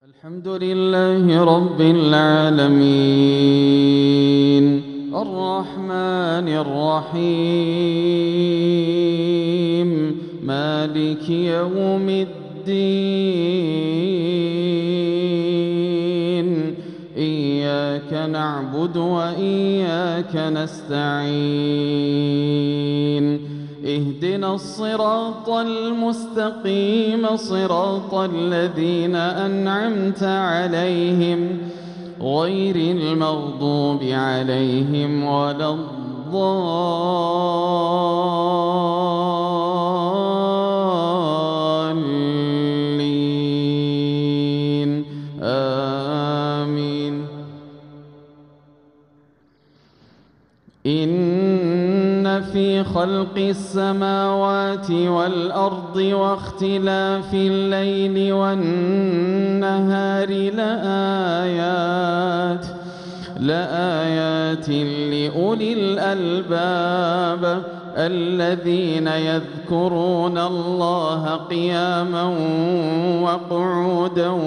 الحمد لله رب العالمين الرحمن الرحيم مالك يوم الدين إياك نعبد وإياك نستعين اهدنا الصراط المستقيم صراط الذين أنعمت عليهم غير المغضوب عليهم ولا الضالين آمين. إن في خلق السماوات والأرض واختلاف الليل والنهار لآيات لأولي الألباب الذين يذكرون الله قياما وقعودا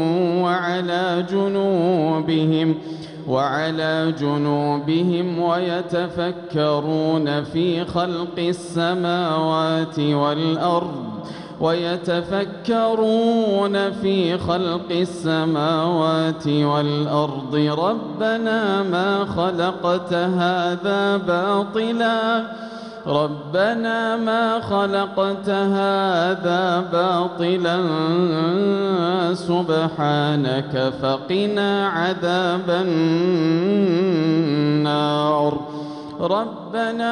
وعلى جنوبهم ويتفكرون في خلق السماوات والأرض ربنا ما خلقت هذا باطلا سبحانك فقنا عذاب النار. ربنا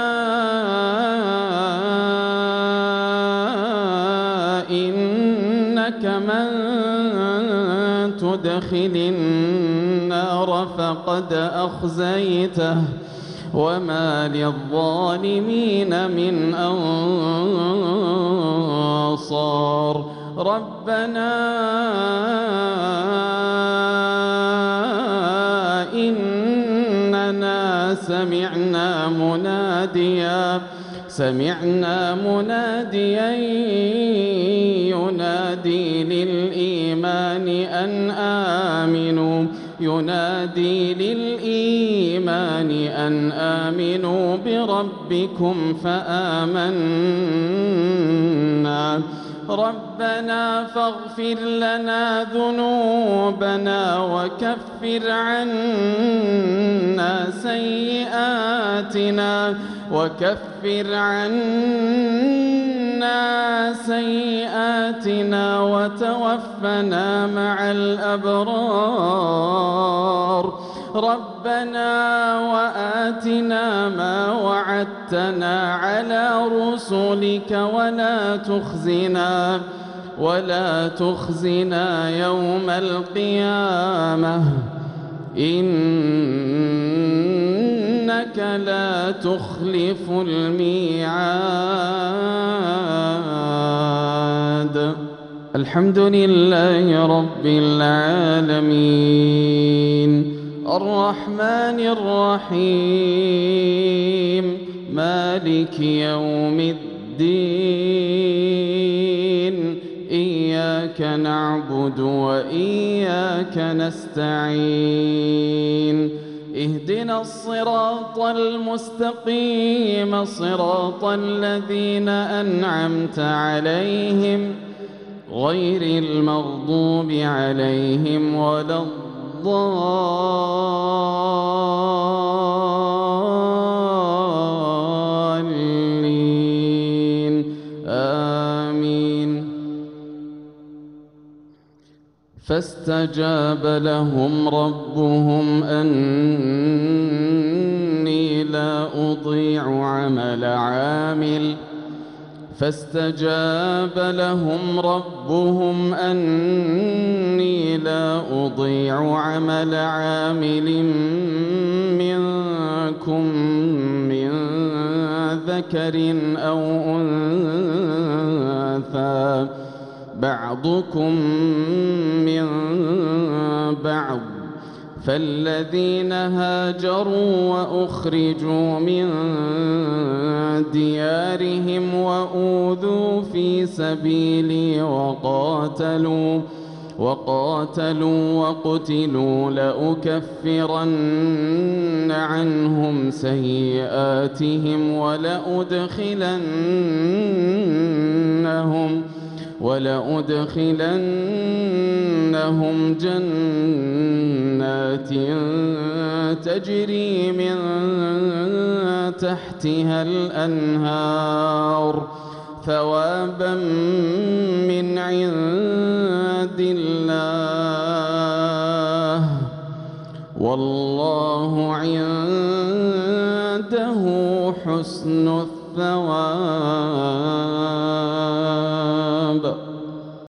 إنك من تدخل النار فقد أخزيته وما للظالمين من أنصار. ربنا إننا سمعنا مناديا ينادي للإيمان أن آمنوا بربكم فآمنا. ربنا فاغفر لنا ذنوبنا وكفر عنا سيئاتنا وتوفنا مع الأبرار. ربنا وآتنا ما وعدتنا على رسلك ولا تخزنا يوم القيامة إنك لا تخلف الميعاد. الحمد لله رب العالمين الرحمن الرحيم مالك يوم الدين إياك نعبد وإياك نستعين اهدنا الصراط المستقيم صراط الذين أنعمت عليهم غير المغضوب عليهم ولا الضالين آمين. فاستجاب لهم ربهم أني لا أضيع عمل عامل منكم من ذكر أو أنثى بعضكم من بعض فالذين هاجروا وأخرجوا من ديارهم وأوذوا في سبيلي وقاتلوا وقتلوا لأكفرن عنهم سيئاتهم ولأدخلنهم جنات تجري من تحتها الأنهار ثوابا من عند الله والله عنده حسن الثواب.